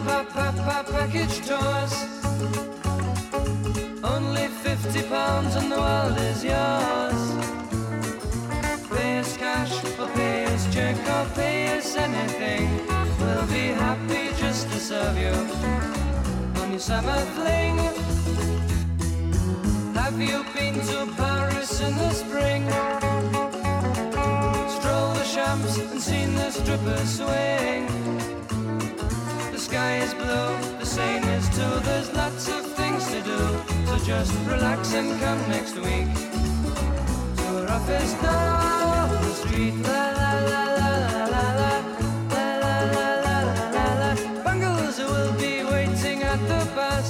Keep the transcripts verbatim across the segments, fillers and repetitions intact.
pa pa pa package tours. Only fifty pounds and the world is yours. Pay us cash or pay us check or pay us anything. We'll be happy just to serve you on your summer fling. Have you been to Paris in the spring? Stroll the champs and seen the strippers swing. The sky is blue, the Seine is too. There's lots of things to do, so just relax and come next week to our office down the street. La la la la la la la la la la la la. Bungles will be waiting at the bus.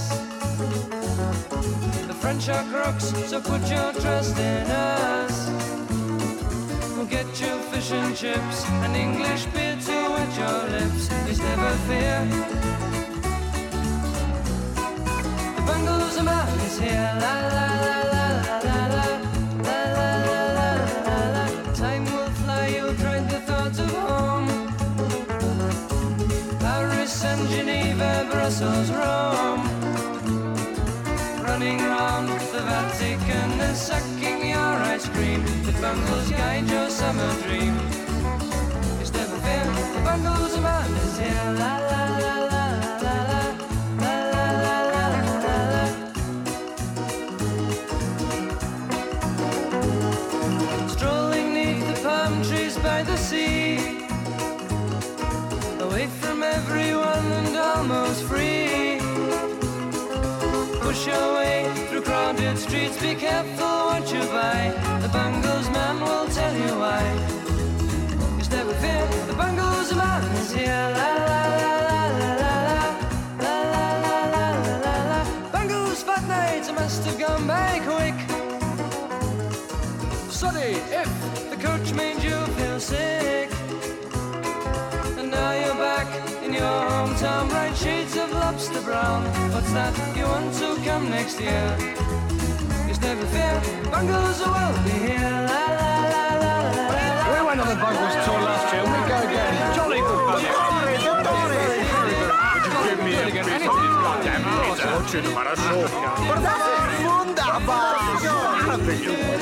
The French are crooks, so put your trust in us. We'll get you fish and chips and English beer to wet your lips. Please never fear. The Bungles man is here. La la la la la la la la la la la la. Time will fly, you'll dread the thought of home. Paris and Geneva, Brussels, Rome. Running round the Vatican and sucking your ice cream. The Bungles guide your summer dream. Just never fear, the Bungles man is here. La la la la la la la la la la la la. Strolling neath the palm trees by the sea, away from everyone and almost free. Push your way through crowded streets, be careful what you buy. The Bungles man will tell you why. Just never fear, the Bungles man is here. La la la la la la la la la la la la la. Bungles fortnights must have gone by quick. Sorry if the coach made you feel sick. And now you're back in your hometown, bright shades of lobster brown. What's that? You want to come next year? Just never fear, Bungles will be here. La la la la la la. We went on the Bungles tour last year and we go again. Jolly good fun. Would you give me a piece of this goddamn pizza? Wonderbar!